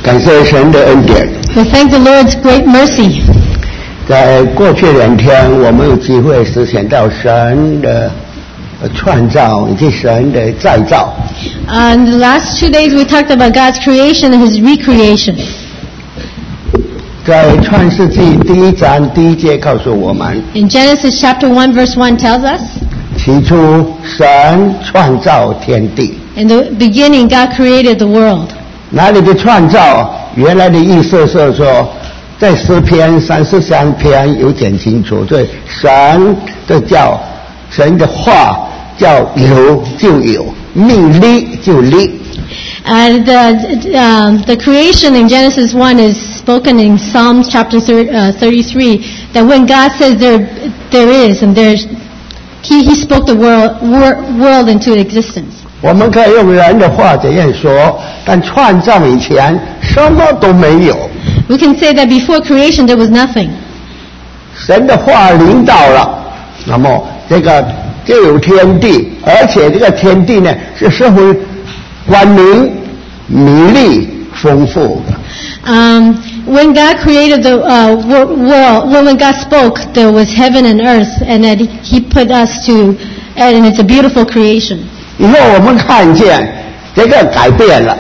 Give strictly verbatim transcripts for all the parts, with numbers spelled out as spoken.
感谢神的恩典。 We thank the Lord's great mercy. 在过去两天，我们有机会实现到神的创造以及神的再造。 Uh, in the last two days, we talked about God's creation and His recreation. 在创世纪第一章第一节告诉我们， In Genesis chapter one, verse one tells us, 起初神创造天地。 in the beginning, God created the world. 那里的创造，原来的意思是说，在诗篇三十三篇有讲清楚，对神的叫神的话叫有就有，命立就立。 And the, um, the creation in Genesis one is spoken in Psalms chapter thirty-three, that when God says there, there is, and there's, He, he spoke the world, wor, world into existence. 我们可以用人的话这样说，但创造以前什么都没有。 We can say that before creation there was nothing. 神的话领导了，那么这个就有天地，而且这个天地呢是社会光明、美丽、丰富的。 Um, when God created the uh, wor- world, when God spoke, there was heaven and earth, and that He put us to, and it's a beautiful creation. 以后我们看见这个改变了，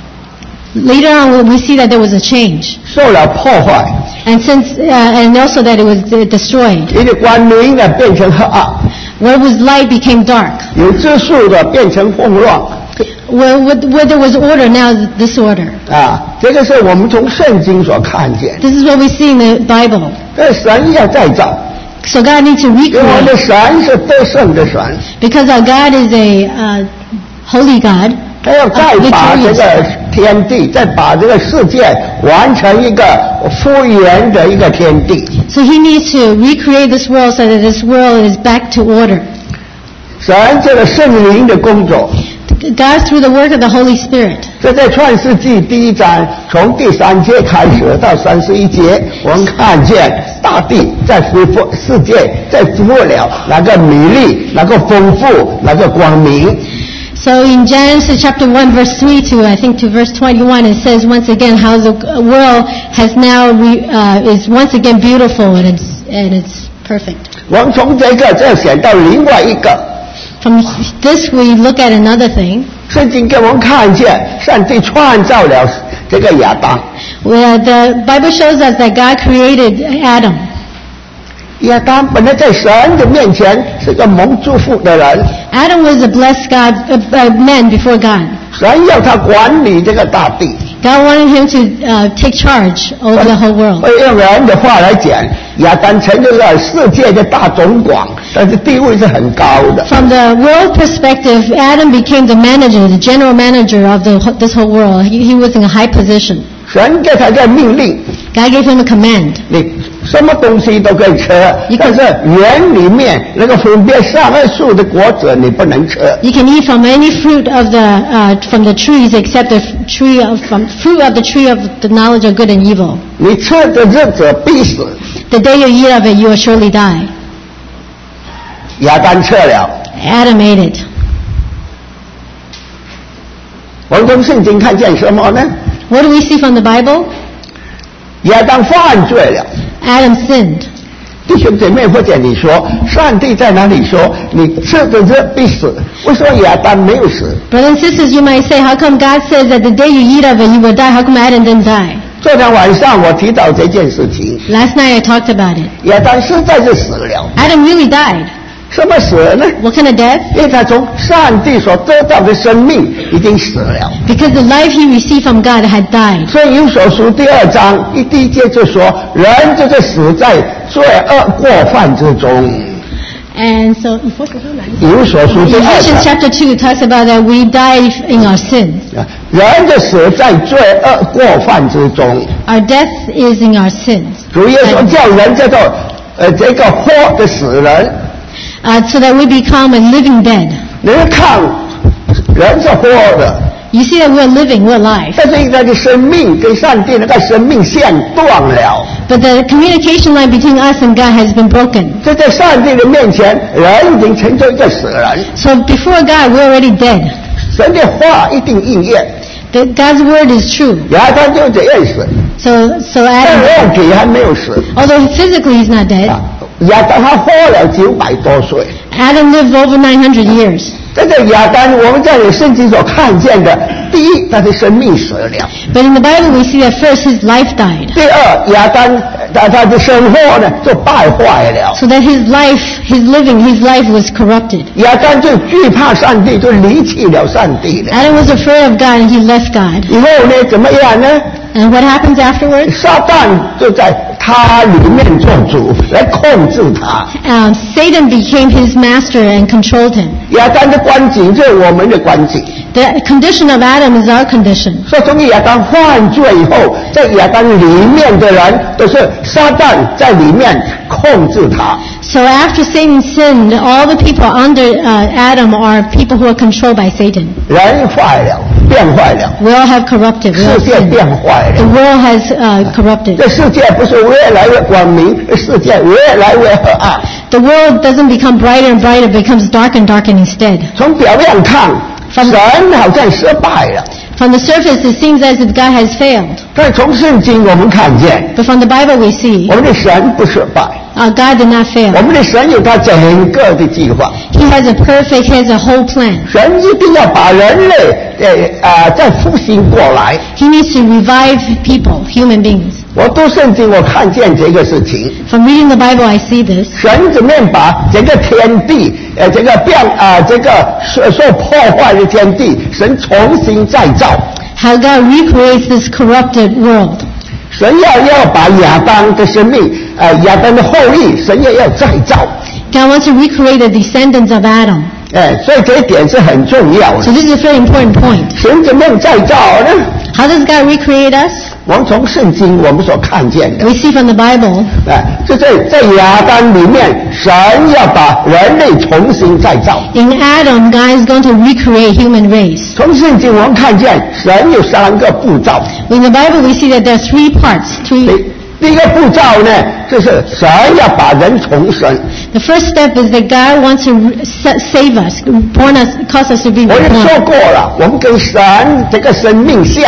Later on, we see that there was a change, 受了破坏， and since, uh, and also that it was uh, destroyed. 一个光明的变成黑暗， Where was light became dark. 有秩序的变成混乱。 Where, where there was order, now is disorder. 啊，这个是我们从圣经所看见。 This is what we see in the Bible. 这神要再造， So God needs to 因为我们的 recreate, 神是得胜的神， because our God is a uh, holy God. 他要再把这个天地，再把这个世界完成一个复原的一个天地。 So He needs to recreate this world so that this world is back to order. 神这个圣灵的工作， God, through the work of the Holy Spirit. 这在创世纪第一章从第三节开始到三十一节，我们看见大地在恢复，世界在复活了，那个美丽，那个丰富，那个光明。 So in Genesis chapter one, verse three to I think to verse twenty-one, it says once again how the world has now re, uh, is once again beautiful and it's and it's perfect. 我们从这个再想到另外一个， From this we look at another thing. 圣经给我们看见上帝创造了这个亚当。 Where the Bible shows us that God created Adam. 亚当本来在神的面前是个蒙祝福的人， Adam was a blessed God, a, a man before God. 神要他管理这个大地。 God wanted him to uh, take charge over the whole world. 用人的话来讲，亚当成为了世界的大总管，但是地位是很高的。 From the world perspective, Adam became the manager, the general manager of the, this whole world. He, he was in a high position. 神给他个命令， God gave him a command. 你什么东西都可以吃，但是园里面那个分别善恶树的果子你不能吃。 You can eat from any fruit of the uh, from the trees except the tree of from fruit of the tree of the knowledge of good and evil. 你吃的日子必死。 The day you eat of it, you will surely die. 亚当吃了， Adam ate it. 我们从圣经看见什么呢？ What do we see from the Bible? 亚当犯罪了。 Adam sinned. 弟兄姐妹，或者你说，上帝在哪里说你吃的日必死？为什么亚当没有死？ Brothers and sisters, you might say, how come God says that the day you eat of it, you will die? How come Adam didn't die? 昨天晚上我提到这件事情， Last night I talked about it. 亚当实在是死了。 Adam really died. 什么死呢？ What kind of death? 因为他从上帝所得到的生命已经死了。 Because the life he received from God had died. 所以以弗所书第二章一第一节就说，人就是死在罪恶过犯之中。 And so, 以弗所书第二 Ephesians 章， chapter two talks about that we die in our sins. 人就死在罪恶过犯之中。 Our death is in our sins. 主耶稣叫人叫做呃这个活的死人。 Uh, so that we become a living dead. 你看，人是活的， You see that we're living, we're alive. 但是那个生命跟上帝那个生命线断了。 But the communication line between us and God has been broken. 这在上帝的面前，人已经成就一个死人。 So before God, we're already dead. 神的话一定应验。 The, God's word is true. 亚当就这样死， So, so 但 Adam, 肉体还没有死。 although physically he's not dead, 啊，亚当他活了九百多岁。 Adam lived over nine hundred years. 这个亚当，我们在圣经所看见的，第一，他的生命死了； But in the Bible we see that first his life died. 第二，亚当他他的生活呢就败坏了。 So that his life, his living, his life was corrupted. 亚当就惧怕上帝，就离弃了上帝了。 Adam was afraid of God and he left God. 以后呢，怎么样呢？ And what happens afterwards? 撒旦就在他里面做主，来控制他。 Um, Satan became his master and controlled him. 亚当的光景就是我们的光景。 The condition of Adam is our condition. 所以从亚当犯罪以后，在亚当里面的人都是撒旦在里面控制他。 So after Satan sinned, all the people under uh, Adam are people who are controlled by Satan. 人坏了，变坏了， We all have corrupted. We all 世界 sinned. 变坏 The 了。 world has uh, corrupted. 这世界不是越来越光明，世界越来越黑暗。 The world doesn't become brighter and brighter, it becomes dark and dark instead. 从表面看，神好像失败了， From the surface, it seems as if God has failed. 但从圣经我们看见， But from the Bible, we see 我们的神不失败， uh, God did not 我 fail. 们的神有他整个的计划。 He has a perfect, He has a whole plan. 神一定要把人类呃啊再复兴过来。 He needs to revive people, human beings. 我读圣经，我看见这个事情。 From reading the Bible, I see this. 神怎么样把整个天地，呃，这个变啊、这个受受破坏的天地，神重新再造。 How God recreates this corrupted world. 神要要把亚当的生命，呃，亚当的后裔，神也要再造。 God wants to recreate the descendants of Adam. 哎，所以这一点是很重要 So 的。 this is a very important point. 神怎么样再造呢？ How does God recreate us? 我们从圣经我们所看见的， We see from the Bible 哎，就在在亚当里面，神要把人类重新再造。 in Adam, God is going to recreate human race. 从圣经我们看见，神有三个步骤。 In the Bible, we see that there are three parts. Three. 第第一个步骤呢，就是神要把人重生。 The first step is that God wants to re- sa- save us, born us, cause us to be 我也说 reborn. 过了，我们跟神这个生命像，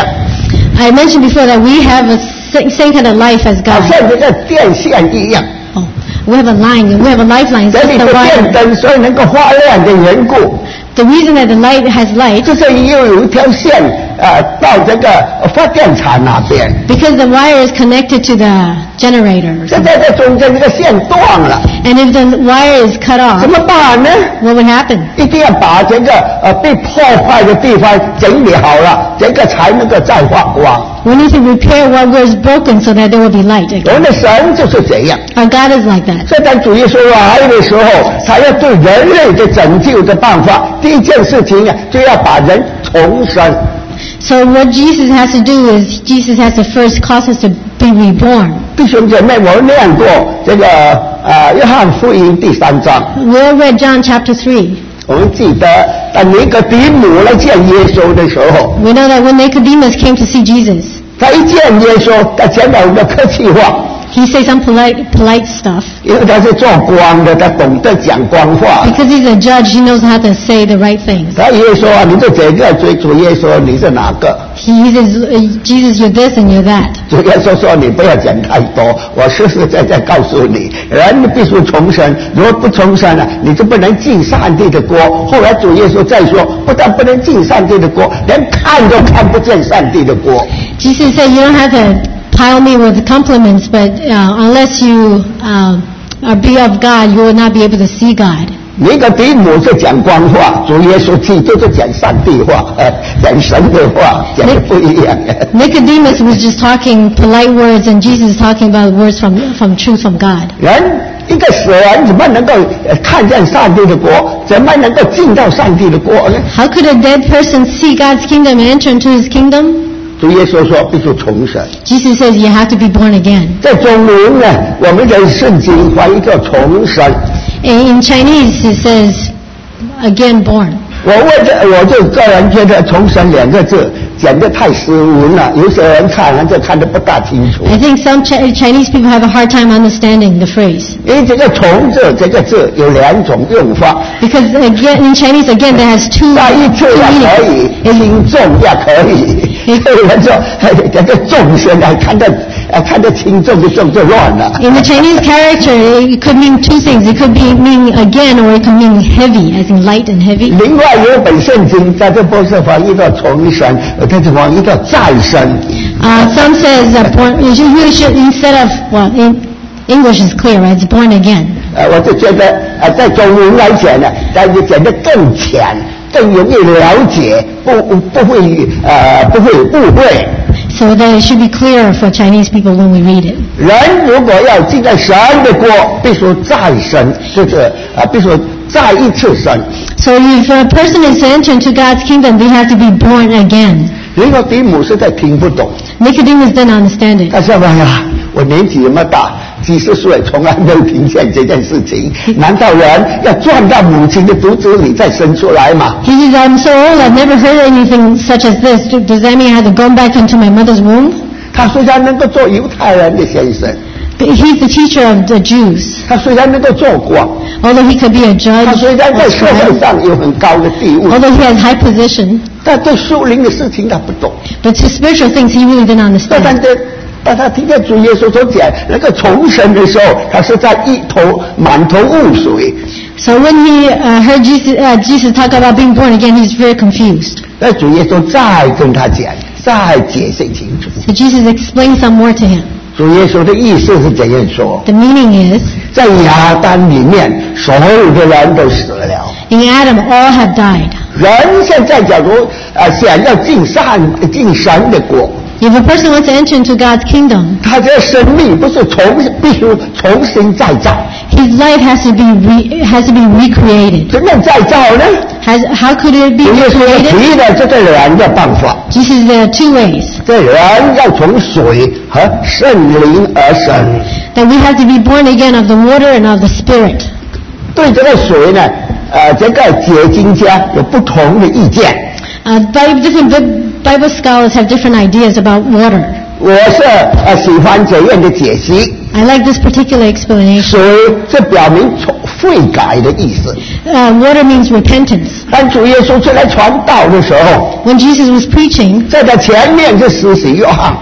I mentioned before that we have a sa- same kind of life as 好 God. 像这个电线一样， Oh, we have a line, we have a lifeline. It's 这 just 里 the 的电 wire. 灯，所以能够发亮的缘故， The reason that the light has light 就是又有一条线呃到这个发电厂那边， because the wire is connected to the generator. or 现 something. 在这中间这个线断了， And if the wire is cut 怎 off, 么办呢？ what would happen? 一定要把这个呃被破坏的地方整理好了，这个才能够再发光。 We need to repair what was broken so that there will be light 我 again. 们的神就是这样。 Our God is like that. 所以当主耶稣来的时候，他要对人类的拯救的办法，第一件事情呢，就要把人重生。 So what Jesus has to do is Jesus has to first cause us to be reborn. 弟兄姐妹，我念过这个呃约翰福音第三章， We all read John chapter three. 我们记得当尼哥底母来见耶稣的时候， We know that when Nicodemus came to see Jesus, 他一见耶稣，他讲了一个客气话， he said some polite, polite stuff. 因为他是做官的，他懂得讲官话。 Because he's a judge, he knows how to say the right things. 他耶稣啊，你是这个，追主耶稣你是哪个？ He says, uh, Jesus, you're this and you're that. 主耶稣说：“你不要讲太多，我实实在在告诉你，人必须重生。如果不重生了，你就不能进上帝的国。”后来主耶稣再说，不但不能进上帝的国，连看都看不见上帝的国。 Jesus said, you don't have to pile me with compliments, but uh, unless you uh, are be of God, you will not be able to see God. 尼哥底母是讲官话，主耶稣基督是讲上帝话，呃，讲神的话，讲的不一样。 Nicodemus was just talking polite words, and Jesus is talking about words from, from truth from God. 人一个死人怎么能够呃看见上帝的国？怎么能够进到上帝的国呢？ How could a dead person see God's kingdom and enter into his kingdom? 主耶稣说必须重生。 Jesus says you have to be born again. 在中文呢，我们的圣经翻译叫重生。 In, in Chinese, it says, again born. 我为这，我就个人觉得“重生”两个字讲得太斯文了，有些人看了就看得不大清楚。 I think some Ch- Chinese people have a hard time understanding the phrase. 因为这个“重”字这个字有两种用法， Because again, in Chinese, again, there has two, 翻译 two 字也可 meanings. 以，轻重也可以。 所以人说，哎，这个众生啊，看得啊看得轻重就重就乱了。 In the Chinese character, it could mean two things. It could be mean again, or it could mean heavy, as in light and heavy. 另外有一本圣经在这波斯翻译到重生，在这翻译到再生。 Uh, some says uh, born. You should, you should, instead of well, in English is clear, right? It's born again. 呃，我就觉得呃，在中文来讲呢，但是讲得更浅，更容易了解，不不会呃不会误会。 So that it should be clearer for Chinese people when we read it. 人如果要进到神的国，必须再生，就是啊，必须再一次生。 So if a person is to enter into God's kingdom, they have to be born again. 尼哥底母实在听不懂。 Nicodemus didn't understand it. 他说：“哎呀，我年纪这么大，几十岁，从来没有听见这件事情。难道人要钻到母亲的肚子里再生出来吗？” He says, I'm so old, I've never heard anything such as this. Does that mean I have to go back into my mother's womb? 他虽然能够做犹太人的先生， But he's the teacher of the Jews. 他虽然能够做官， Although he could be a 他 judge, 虽然在 or 社会 scribe, 上有很高的地位， although he has high position, 但对属灵的事情他不懂。 but to spiritual things he really didn't 但他 understand. 的，当他听见主耶稣所讲那个重生的时候，他是在一头满头雾水。 So when he uh, heard Jesus, uh, Jesus talk about being born again, he's very confused. 那主耶稣再跟他讲，再解释清楚。 So Jesus explained some more to him. 主耶稣的意思是怎样说？ The meaning is, 在亚当里面，所有的人都死了。 in Adam all have died. 人现在假如呃想要进善进神的国， If a person wants to enter into God's kingdom, 他的生命不是重必须重新再造， his life has to be re, has to be recreated. 怎么再造呢？ Has, how could it be 主耶稣 recreated? 提了这个两个办法。 Jesus, there are two ways. 这人要从水和圣灵而生。 That we have to be born again of the water and of the Spirit. 对这个水呢，呃，这个解经家有不同的意见。 Uh, Bible, different Bible scholars have different ideas about water. 我是呃喜欢这样的解析。 I like this particular explanation. 水这表明悔改的意思。 Uh, water means repentance. 当主耶稣出来传道的时候， When Jesus was preaching, 在他前面是施洗约翰。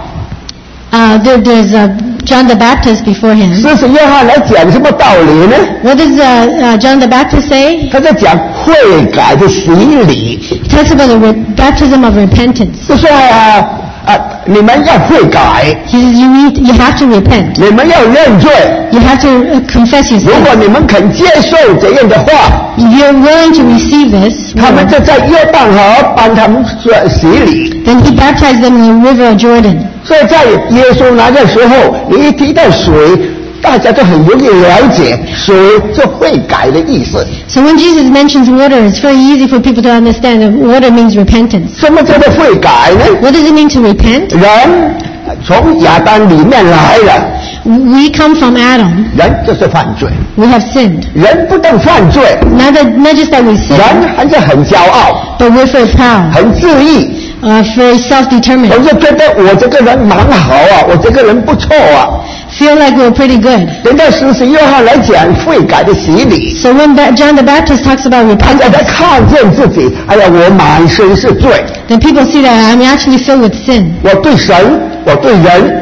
uh, there, there's uh, John the Baptist before him. 施洗约翰来讲什么道理呢？ What does uh, uh, John the Baptist say? 他在讲悔改的洗礼， He talks about the re- baptism of repentance. 就说啊啊，你们要悔改， He says you need, you have to repent. 你们要认罪。 You have to uh, confess your 如果 sins. 你们肯接受这样的话， If you're willing to receive this, 他们就在约旦河帮他们做洗礼。 then he baptized them in the river of Jordan. 所以在耶稣那个时候，你一提到水，大家都很容易了解水是悔改的意思。 So when Jesus mentions water, it's very easy for people to understand that water means repentance. 什么叫做悔改呢？ What does it mean to repent? 人从亚当里面来了， We come from Adam. 人就是犯罪。 We have sinned. 人不但犯罪， Not, that, not just that we sin, 人还是很骄傲， but we're very proud, 很自义， uh, very self-determined. 总是觉得我这个人蛮好啊，我这个人不错啊。 Feel like we're pretty good. 人家施洗约翰来讲悔改的洗礼， So when ba- John the Baptist talks about 大家 repentance, 在看见自己，哎呀，我满身是罪， then people see that I'm actually filled with sin. 我对神，我对人，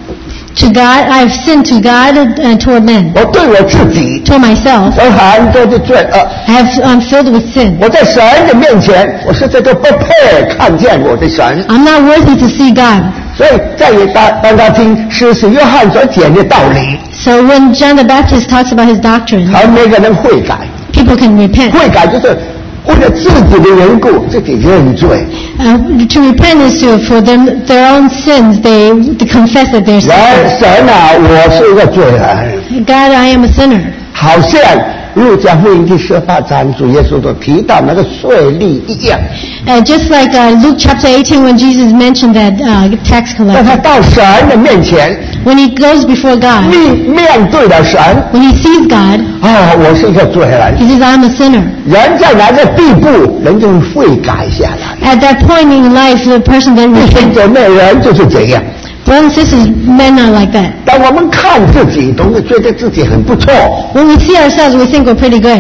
To God, I've sinned to God and toward men, 我对我自己， toward myself. 有很多的罪恶。 I have, I'm filled with sin. 我在神的面前，我实在都不配看见我的神。 I'm not worthy to see God. 所以在当当他听施洗约翰所讲的道理， So when John the Baptist talks about his doctrine, 而每个人悔改， people can repent. 悔改就是为了自己的缘故，自己认罪。 Uh, to repent is to, for them, their own sins, they to confess that they're 人 sinners. 神啊，我是一个罪人， God, I am a sinner. 好像路加福音第十八章主耶稣所提到那个税吏一样。 Uh, just like uh, Luke chapter eighteen, when Jesus mentioned that uh, tax 当他 collector, 到神的面前， when he goes before God, 面面对了神， when he sees God, 啊，我是一个罪人。 he says, I'm a sinner. 人在哪个地步，人就会改下来。 At that point in life, the person then 弟兄 repents. 姐妹，人就是这样。 Brothers and sisters, men are like that. 当我们看自己，总是觉得自己很不错。 When we see ourselves, we think we're pretty good.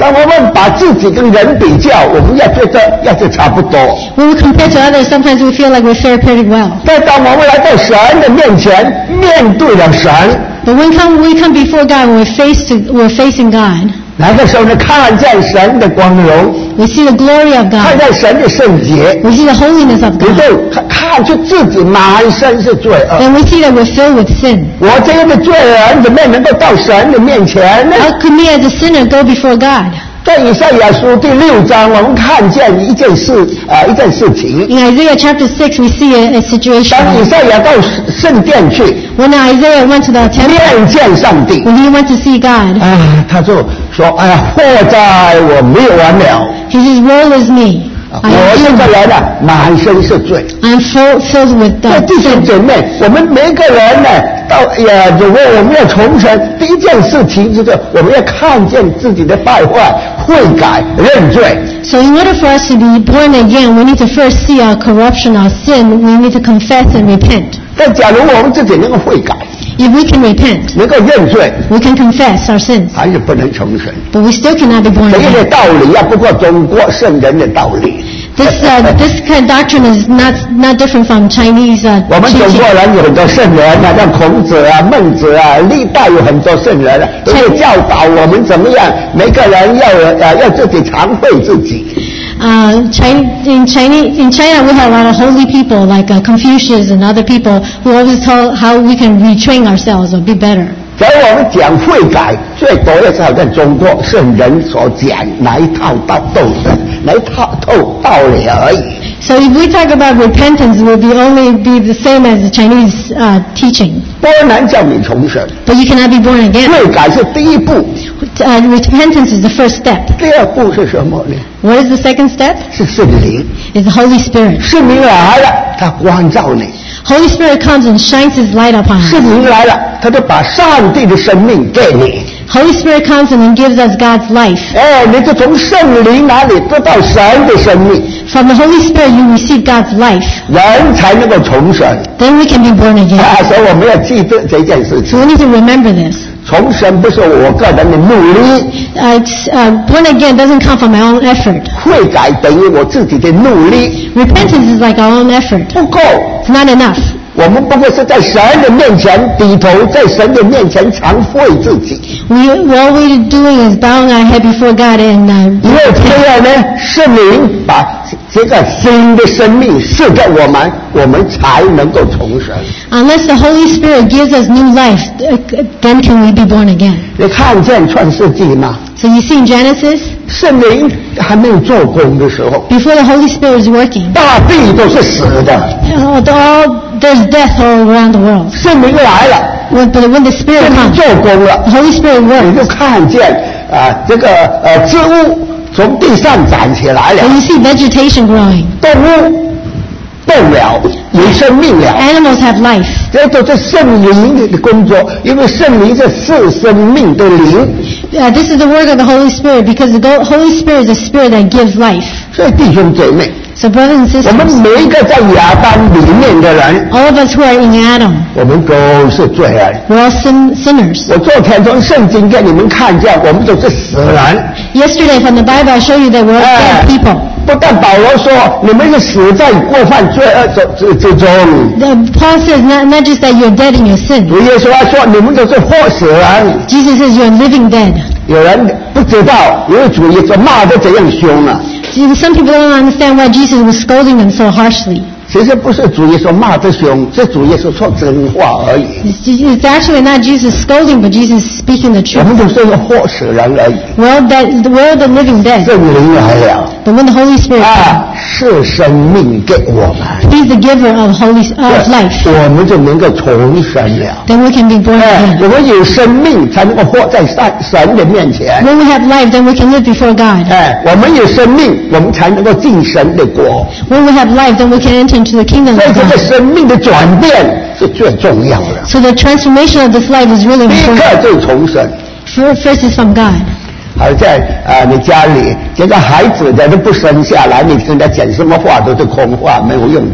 当我们把自己跟人比较，我们要觉得要是差不多。 When we compare to others, sometimes we feel like we're fared pretty well. 但当我们来到神的面前，面对了神， But when come, we come before God, when we're, face to, we're facing God, 那个时候呢，看见神的光荣， we see the glory of 看 God. 见神的圣洁， We see the holiness of 你 God. 就看看出自己满身是罪恶。 Then we see that we're filled with sin. 我这样的罪人怎么能够到神的面前呢？ How could me as a sinner go before God? 在以赛亚书第六章，我们看见一件事啊、呃，一件事情。 In Isaiah chapter six, we see a, a 当以 situation. 赛亚到圣殿去 When Isaiah went to the temple, 面见上帝， when he went to see God, 啊，他就说：“哎呀，祸在我灭完了。 he says, woe is me. 我 I am 这个 doomed. 人啊，满身是罪。” I am full, filled with 所以 uh, 弟兄 sin. 姐妹，我们每个人呢，到呀，如果我们要重生，第一件事情就是我们要看见自己的败坏，悔改、认罪。 So in order for us to be born again, we need to first see our corruption, our sin. We need to confess and repent. 但假如我们自己能够悔改， If we can repent, 能够认罪， we can confess our sins. 还是不能重生。 But we still cannot be born 这个 again. 道理啊，不过中国圣人的道理。 This uh, this kind of doctrine is not not different from Chinese uh, 我们中 teaching. 国人有很多圣人啊，像孔子啊、孟子啊，历代有很多圣人啊，都会教导我们怎么样，每个人要呃要自己常会自己。 Uh, China, in China, in China, we have a lot of holy people like uh, Confucius and other people who always tell how we can retrain ourselves or be better. 假如我们讲悔改，最多的是好像中国圣人所讲那一套道道理，那一套透道理而已。 So if we talk about repentance, it will be only be the same as the Chinese uh, teaching. 不能叫你重生， But you cannot be born again. 悔改是第一步， Uh, repentance is the first step. 第二步是什么呢？ What is the second step? 是圣灵， Is the Holy Spirit. 圣灵来了，他光照你； Holy Spirit comes and shines His light upon us. 圣灵来了，他就把上帝的生命给你。 Holy Spirit comes and He gives us God's life. 哎，你就从圣灵那里得到神的生命， From the Holy Spirit, you receive God's life. 人才能够重生。 Then we can be born again. 啊，所以我们要记得这件事 So 情。 we need to remember this. 重生不是我个人的努力， Uh, it's, uh, born again doesn't come from my own effort. 悔改等于我自己的努力， Repentance is like our own effort. 不够。 It's not enough. 我们不过是在神的面前低头，在神的面前常悔自己。 We, all we're doing is bowing our head before God and 因 uh, 为这样呢，圣灵把这个新的生命赐给我们，我们才能够重生。 unless the Holy Spirit gives us new life, uh, then can we be born again. 你看见创世纪吗？ So you see in Genesis, 圣灵还没有做工的时候， before the Holy Spirit is working, 大地都是死的。 all, all, there's death all around the world. 圣灵来了， When, but when the 圣 Spirit 灵 comes, 做工了 the，Holy Spirit 你 works. 就看见啊、这个呃植物从地上长起来了， And you see vegetation growing. 动物动了，有生命了。 Animals have life. 这都是圣灵的工作，因为圣灵是赐生命的灵。 Uh, this is the work of the Holy Spirit because the Go- Holy Spirit is a spirit that gives life. 所以弟兄姐妹， So brothers and 我们 sisters, 每一个在亚当里面的人， all of us who are in Adam, 我们都是罪人。 we're all sin- sinners. 我昨天从圣经给你们看见，我们都是死人。 Yesterday from the Bible I showed you that we're all 哎 dead people. 不但保罗说你们是死在过犯罪恶之之中， The, Paul says not, not just that you're dead in your sin. 主耶稣还说你们都是活死人。 Jesus says you're living dead. 有人不知道，因为主耶稣骂得怎样凶啊！ See, some people don't understand why Jesus was scolding them so harshly. 其实不是主耶稣骂得凶，是主耶稣说真话而已。 It's, it's actually not Jesus scolding, but Jesus speaking the 我 truth. 们都是个活死人而已。 We're all dead, we're all the living dead. 圣灵来了， But when the Holy Spirit 啊，是生命给我们， He's the giver of holy of life, 我们就能够重生了。 then we can be born 哎， again. 我们有生命才能够活在神神的面前。 When we have life, then we can live before God. 哎，我们有生命，我们才能够进神的国。 When we have life, then we can enter into the kingdom 所以 of 这个 God. 生命的转变是最重要的。 So the transformation of this life is really 第一 important. 个就是重生。 Fir- First is from God. 好在啊、你家里这个孩子的都不生下来，你跟他讲什么话都是空话，没有用处。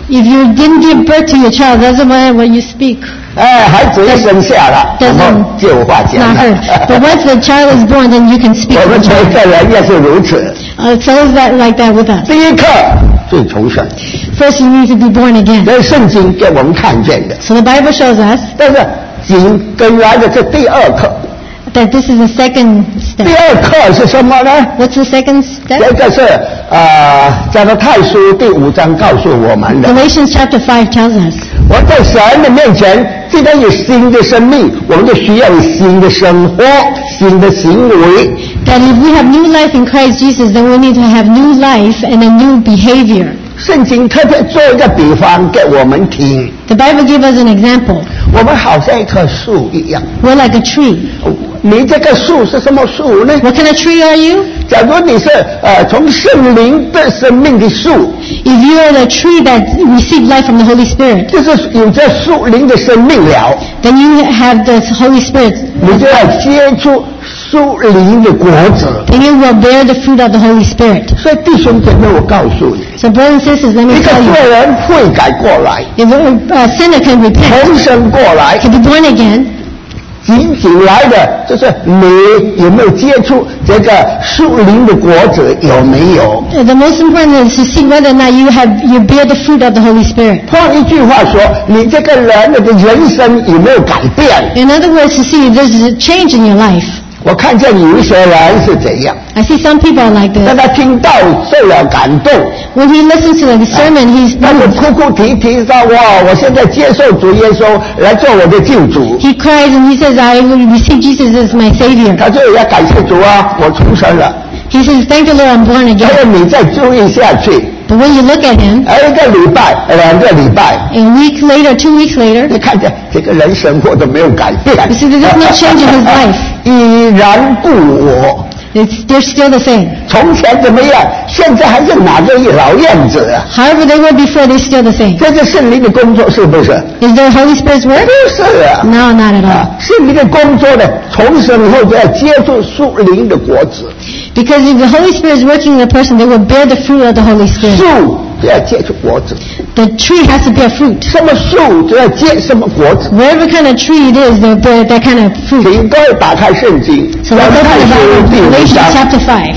If you didn't give birth to your child, doesn't matter what you speak. 哎，孩子一生下了，然后 Doesn't 就有话讲 not 了。 hurt. But once the child is born, then you can speak 我 to 们 the 每 child. 个人也是如此。 Uh, so is that like that with us. 第一课最重生， First, you need to be born again. 这是圣经给我们看见的。 So the Bible shows us 但是紧跟来的这第二课， that this is the second 第 step. 二课是什么呢？ What's the second 这 step? 个是呃，加拉太书第五章告诉我们的。 Galatians chapter five tells us 我们在神的面前，既然有新的生命，我们就需要有新的生活、新的行为。 that if we have new life in Christ Jesus, then we need to have new life and a new behavior. 圣经特别做一个比方给我们听， The Bible gives us an example. 我们好像一棵树一样。 We're like a tree. 你这个树是什么树呢？ What kind of tree are you? 假如你是呃从圣灵的生命的树， If you are the tree that received life from the Holy Spirit, 就是有着树灵的生命了， then you have the Holy Spirit. 你就要结出树灵的果子。 Then you will bear the fruit of the Holy Spirit. 所以弟兄姐妹，我告诉你， So brothers and sisters, let 一 me 个 tell you, 罪人悔改过来， if a, a sinner can repent, 重生过来， can be born again, 仅仅来的就是你有没有接触这个树灵的果子，有没有？ uh, the most important is to see whether or not you have you bear the fruit of the Holy Spirit. 换一句话说，你这个人的人生有没有改变？ In other words, to see if there's a change in your life. 我看见有一些人是怎样， I see some people are like 当 this. 他听到受了感动， When he listens to the sermon, he's 他就 moved. 哭哭啼啼说：“哇，我现在接受主耶稣来做我的救主。 He cries and he says, I will receive Jesus as my Savior. 他就要感谢主啊，我重生了。 He says, thank the Lord, I'm born 还 again. 有你再注意下去， But when you look at him, 还有一个礼拜、两个礼拜， a week later, two weeks later, 你看见这个人生活都没有改变。 you see there's no change in his life. 依然故我。 It's, they're still the same. 从前怎么样，现在还是哪个老样子啊？ However they were before, they're still the same. 这是圣灵的工作，是不是？ Is there Holy Spirit's work? 不是啊。 No, not at 啊 all. 圣灵的工作呢，重生后就要接触树灵的果子， Because if the Holy Spirit is working in a person, they will bear the fruit of the Holy Spirit. 树就要结出果子， The tree has to bear fruit. 什么树就要结什么果子。 Whatever kind of tree it is, they'll bear that kind of fruit. 请各位打开圣经， So let's open the Bible, 第五 Galatians 章， chapter five.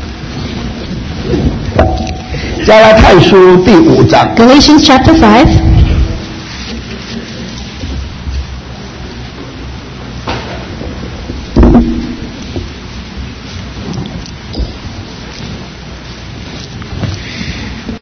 加拉太书第五章， Galatians chapter five.